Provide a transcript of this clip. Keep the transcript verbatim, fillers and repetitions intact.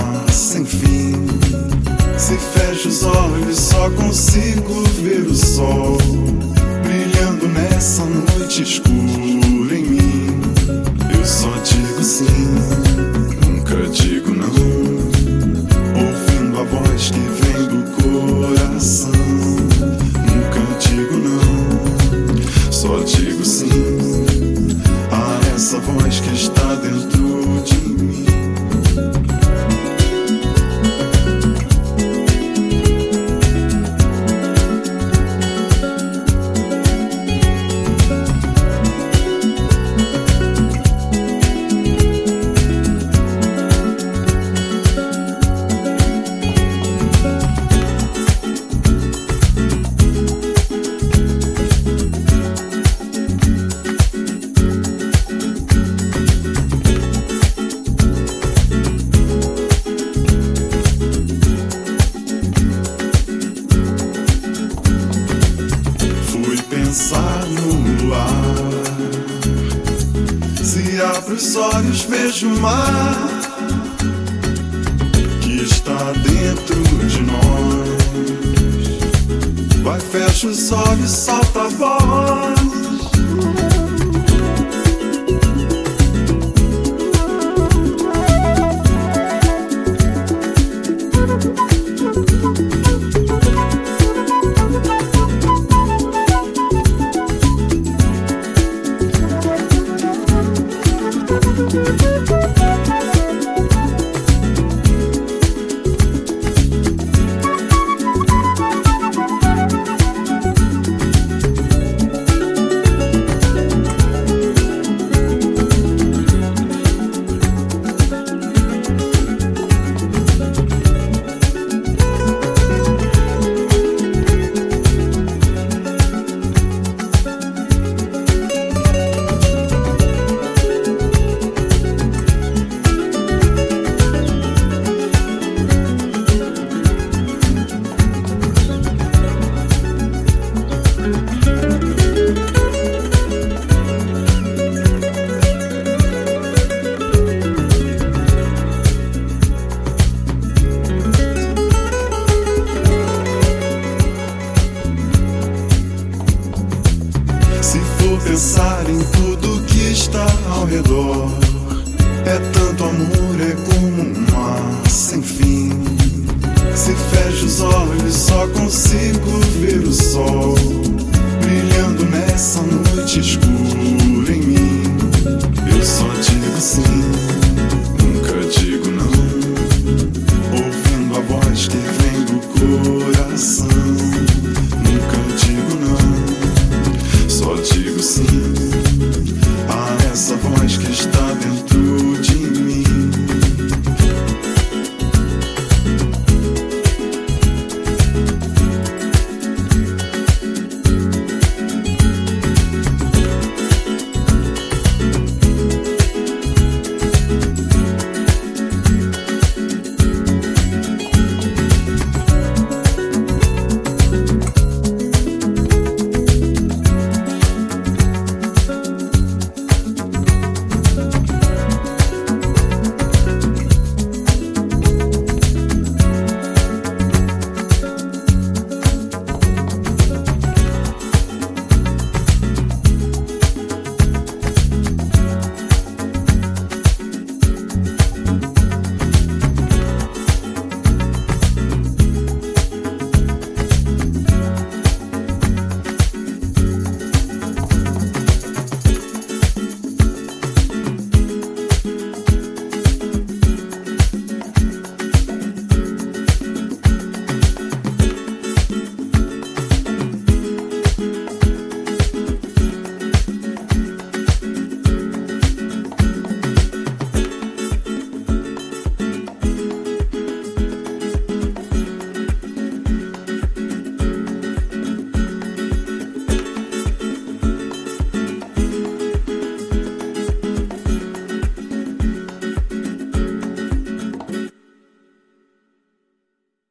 mar sem fim. Se fecho os olhos só consigo ver o sol brilhando nessa noite escura em mim. Eu só digo sim, nunca digo não, ouvindo a voz que vem do coração. Nunca digo não, só digo sim a essa voz que está dentro de mim. Pensar no luar, se abro os olhos vejo o mar que está dentro de nós. Vai, fecha os olhos, solta a voz